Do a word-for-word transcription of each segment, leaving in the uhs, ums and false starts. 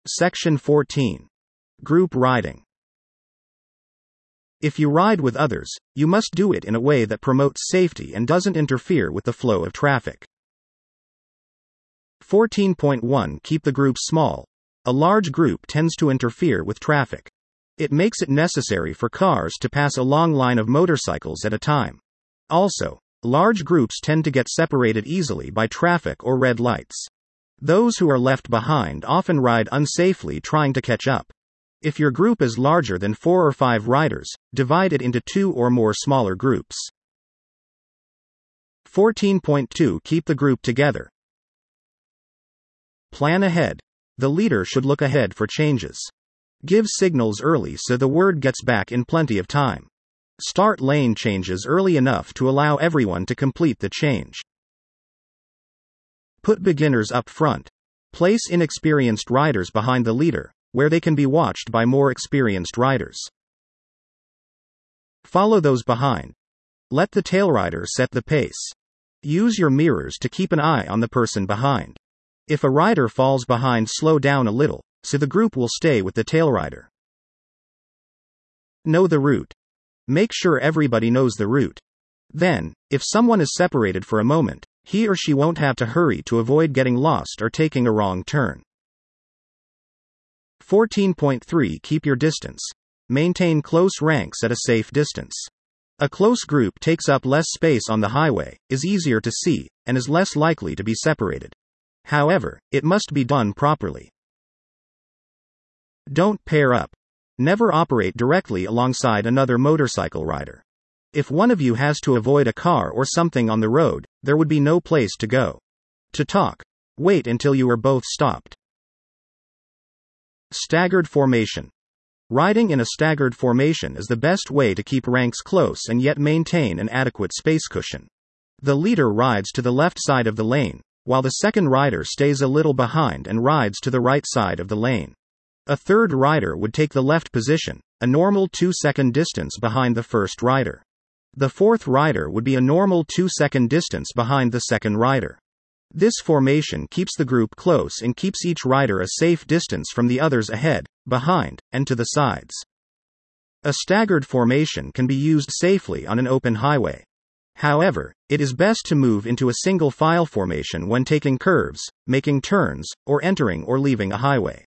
Section fourteen. Group riding. If you ride with others, you must do it in a way that promotes safety and doesn't interfere with the flow of traffic. fourteen point one. Keep the group small. A large group tends to interfere with traffic. It makes it necessary for cars to pass a long line of motorcycles at a time. Also, large groups tend to get separated easily by traffic or red lights. Those who are left behind often ride unsafely trying to catch up. If your group is larger than four or five riders, divide it into two or more smaller groups. fourteen point two. Keep the group together. Plan ahead. The leader should look ahead for changes. Give signals early so the word gets back in plenty of time. Start lane changes early enough to allow everyone to complete the change. Put beginners up front. Place inexperienced riders behind the leader, where they can be watched by more experienced riders. Follow those behind. Let the tail rider set the pace. Use your mirrors to keep an eye on the person behind. If a rider falls behind, slow down a little, so the group will stay with the tail rider. Know the route. Make sure everybody knows the route. Then, if someone is separated for a moment, he or she won't have to hurry to avoid getting lost or taking a wrong turn. fourteen point three. Keep your distance. Maintain close ranks at a safe distance. A close group takes up less space on the highway, is easier to see, and is less likely to be separated. However, it must be done properly. Don't pair up. Never operate directly alongside another motorcycle rider. If one of you has to avoid a car or something on the road, there would be no place to go. To talk, wait until you are both stopped. Staggered formation. Riding in a staggered formation is the best way to keep ranks close and yet maintain an adequate space cushion. The leader rides to the left side of the lane, while the second rider stays a little behind and rides to the right side of the lane. A third rider would take the left position, a normal two-second distance behind the first rider. The fourth rider would be a normal two-second distance behind the second rider. This formation keeps the group close and keeps each rider a safe distance from the others ahead, behind, and to the sides. A staggered formation can be used safely on an open highway. However, it is best to move into a single file formation when taking curves, making turns, or entering or leaving a highway.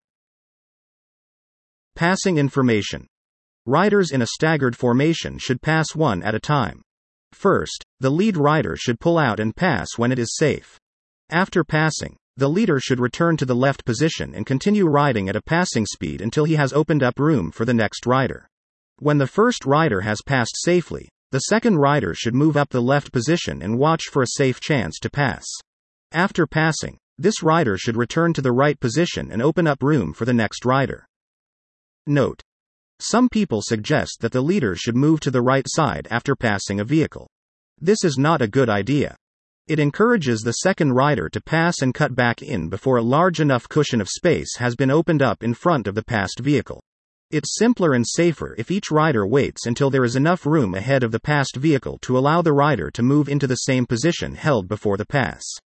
Passing information. Riders in a staggered formation should pass one at a time. First, the lead rider should pull out and pass when it is safe. After passing, the leader should return to the left position and continue riding at a passing speed until he has opened up room for the next rider. When the first rider has passed safely, the second rider should move up the left position and watch for a safe chance to pass. After passing, this rider should return to the right position and open up room for the next rider. Note: some people suggest that the leader should move to the right side after passing a vehicle. This is not a good idea. It encourages the second rider to pass and cut back in before a large enough cushion of space has been opened up in front of the passed vehicle. It's simpler and safer if each rider waits until there is enough room ahead of the passed vehicle to allow the rider to move into the same position held before the pass.